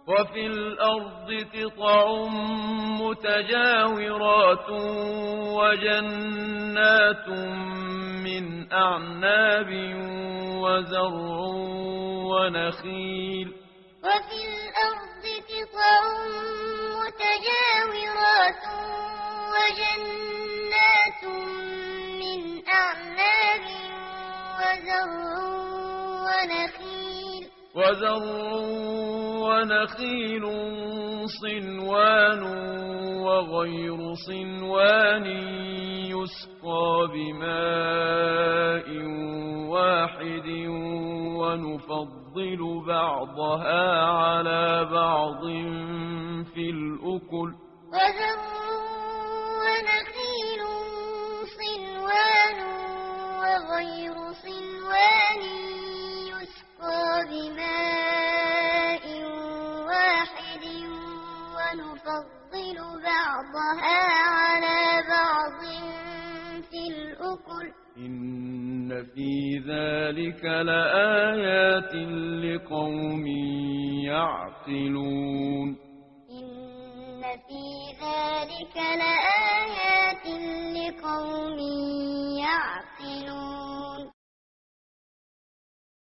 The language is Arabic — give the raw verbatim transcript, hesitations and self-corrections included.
وفي الأرض قطع متجاورات وجنات من أعناب وزرع ونخيل وفي الأرض قطع متجاورات وجنات من أعناب وزرع ونخيل وزرع ونخيل صنوان وغير صنوان يسقى بماء واحد ونفضل بعضها على بعض في الأكل وزرع ونخيل صنوان وغير صنوان يسقى بماء واحد ونفضل بعضها على بعض في الأكل إن في ذلك لآيات لقوم يعقلون إن في ذلك لآيات